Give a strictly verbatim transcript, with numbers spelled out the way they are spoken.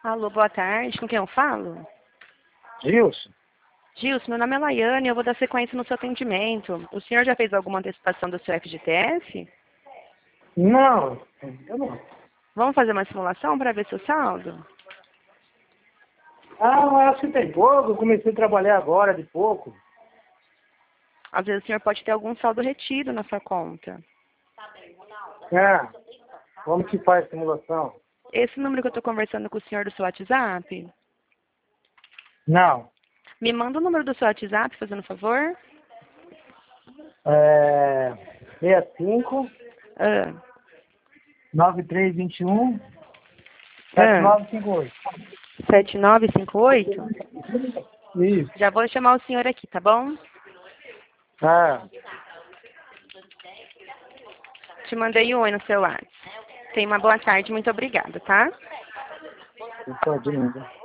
Alô, boa tarde. Com quem eu falo? Gilson? Gilson, meu nome é Laiane e eu vou dar sequência no seu atendimento. O senhor já fez alguma antecipação do seu F G T S? Não, eu não. Vamos fazer uma simulação para ver seu saldo? Ah, eu acho que tem pouco, eu comecei a trabalhar agora, de pouco. Às vezes o senhor pode ter algum saldo retido na sua conta. Ah, como que faz a simulação? Esse número que eu estou conversando com o senhor do seu WhatsApp? Não. Me manda o número do seu WhatsApp, fazendo favor. É... sessenta e cinco, Ah, noventa e três, vinte e um, setenta e nove cinquenta e oito. sete nove cinco oito? Isso. Já vou chamar o senhor aqui, tá bom? Ah, Te mandei um oi no seu WhatsApp. Tenha uma boa tarde, muito obrigada, tá? não pode ainda.